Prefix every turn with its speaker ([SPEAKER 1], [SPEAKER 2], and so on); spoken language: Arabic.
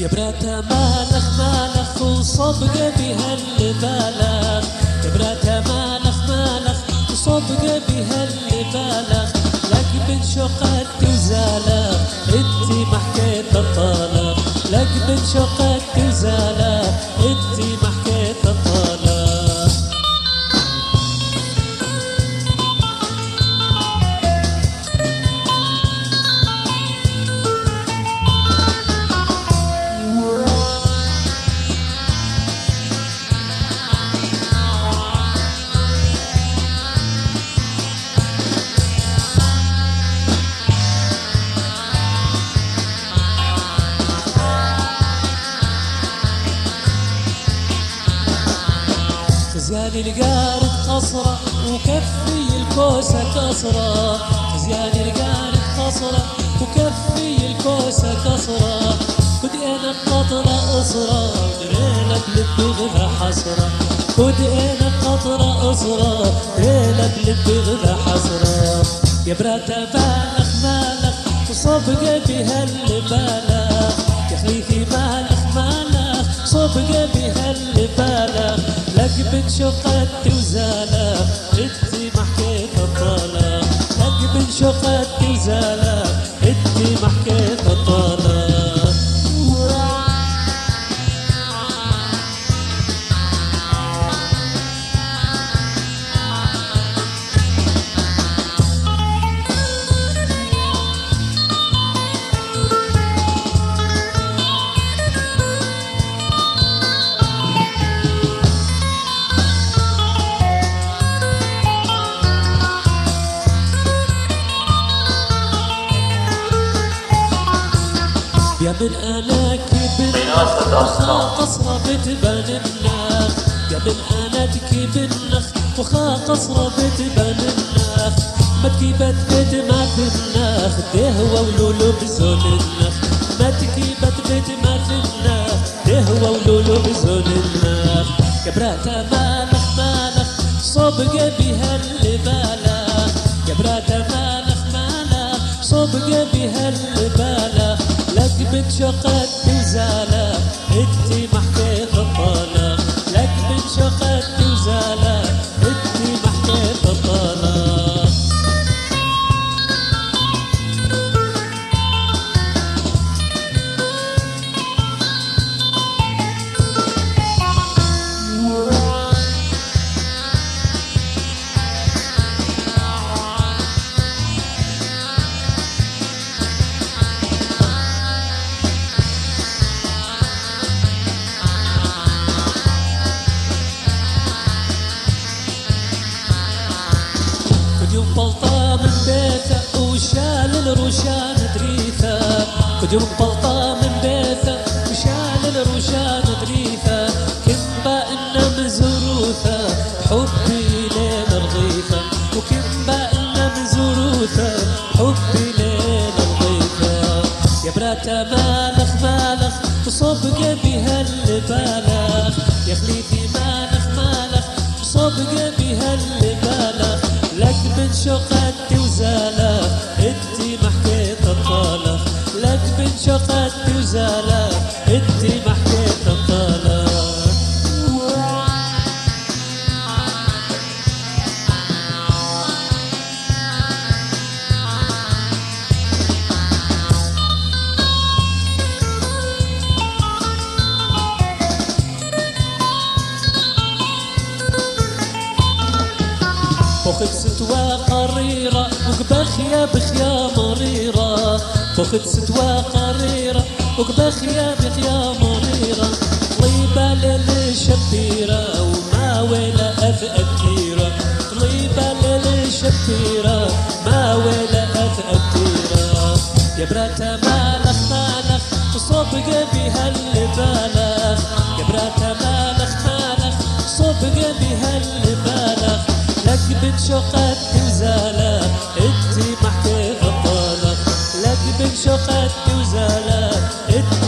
[SPEAKER 1] يا براتا مالخ مالخ وصبق بها اللي بالغ، يا براتا مالخ مالخ وصبق بها اللي بالغ، لك من شقت وزالة انتي ما حكيت الطالق، لك من شقت وزالة انتي ما حكيت الطالق. خزياني القارد قصرة وكفي الكوسة كسرة، خزياني القارد قصرة وكفي الكوسة كسرة، كد انا قطرة أسرة ليلة بلبي غذا حسرة، كد انا قطرة أسرة ليلة بلبي غذا حسرة. يا براتا بالغ مالغ وصبق بها اللي بالغ، يا خليفي مالغ مالغ صبق بها اللي بالغ، لك من شقت وزالة انتي ما حكيت الطالق، لك من شقت وزالة انتي ما حكيت الطالق. يا من انا كبرنخ وخا قصرة بتبان النخ، يا من انا تكبرنخ وخا قصرة بتبان النخ، ما تكيبت بيت ما في النخ دهوة ولولو بزون النخ، ما تكيبت بيت ما في النخ دهوة ولولو بزون النخ. يا براتا مالخ مالخ صبق بها اللي بالغ، يا براتا مالخ مالخ صبق بها اللي بالغ، لك من شقت وزالة انتي ما حكيت الطالق، لك من شقت وزالة انتي ما حكيت الطالق. بلطة من بيته وشال الروشان دريثة، كل يوم بلطة من بيته وشال الروشان دريثة، كنبا إنه مزروثة حبي لين رغيفة، وكنبا إنه مزروثة حبي لين رغيفة. يا براتا مالخ مالخ وصبق بها اللي بالغ، يا خليفي مالخ مالخ وصبق بها اللي بالغ، لك من شقت وزالة انتي ما حكيت الطالق، لك من شقت وزالة انتي ما حكيت الطالق. فخد ستوى قريرة وقبخيا بخيا مريرة، فخد ستوى قريرة وقبخيا بخيا مريرة، طليبة للشبيرة وما ولا أثقى كثيرة، طليبة للشبيرة ما ولا أثقى كثيرة. يا براتا مالخ مالخ وصبق بها اللي بالغ، يا براتا مالخ مالخ صبق بها اللي بالغ، لك من شقت وزالة انتي ما حكيت الطالق، لك من شقت وزالة انتي